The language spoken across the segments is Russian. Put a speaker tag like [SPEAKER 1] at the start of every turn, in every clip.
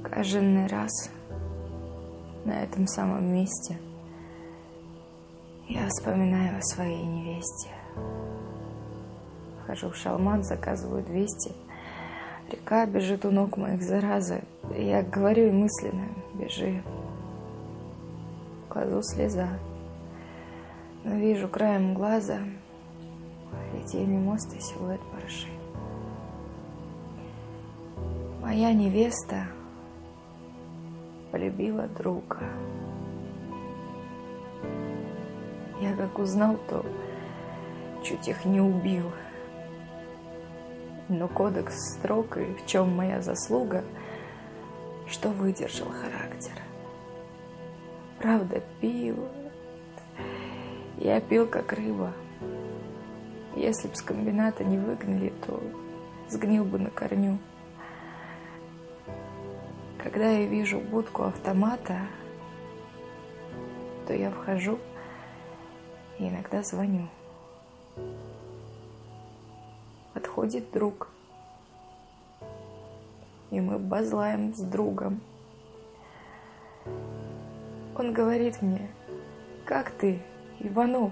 [SPEAKER 1] Каждый раз на этом самом месте я вспоминаю о своей невесте. Хожу в шалман, заказываю 200. Река бежит у ног моих, зараза. Я говорю ей мысленно: бежи. Кладу слеза, но вижу краем глаза литейный мост и силуэт баржи. Моя невеста полюбила друга. Я как узнал, то чуть их не убил. Но кодекс строг, и в чем моя заслуга, что выдержал характер. Правда, пил. Я пил, как рыба. Если б с комбината не выгнали, то сгнил бы на корню. Когда я вижу будку автомата, то я вхожу и иногда звоню. Подходит друг, и мы базлаем с другом. Он говорит мне: как ты, Иванов?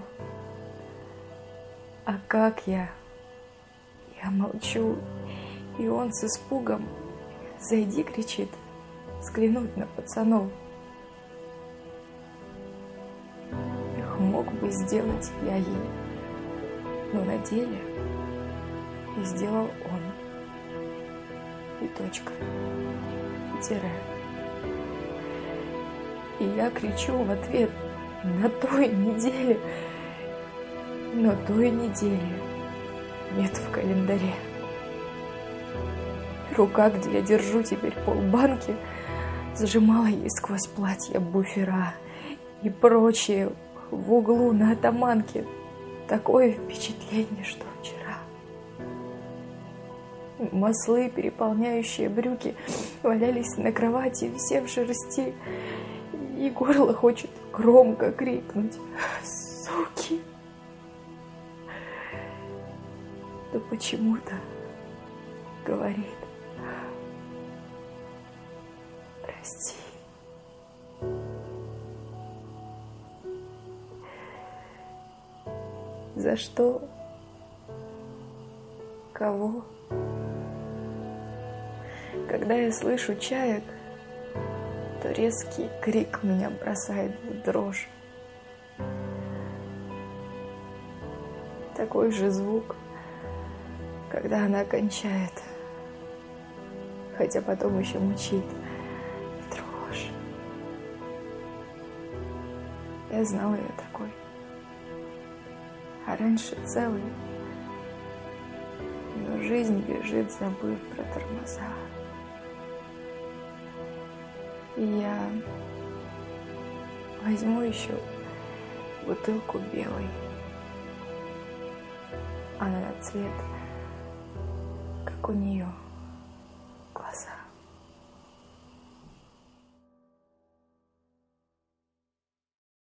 [SPEAKER 1] А как я? Я молчу, и он с испугом: зайди, кричит, взглянуть на пацанов. Их мог бы сделать я ей, но на деле и сделал он. И точка, и тире. И я кричу в ответ: на той неделе, но той недели нет в календаре. Рука, где я держу теперь полбанки, зажимала ей сквозь платье буфера и прочее в углу на атаманке. Такое впечатление, что вчера. Маслы, переполняющие брюки, валялись на кровати, все в шерсти, и горло хочет громко крикнуть: суки! Но почему-то говорит: прости. За что? Кого? Когда я слышу чаек, то резкий крик меня бросает в дрожь. Такой же звук, когда она кончает, хотя потом еще мучит дрожь. Я знала ее такой, а раньше целый, но жизнь бежит, забыв про тормоза. И я возьму еще бутылку белой, она на цвет, как у нее глаза.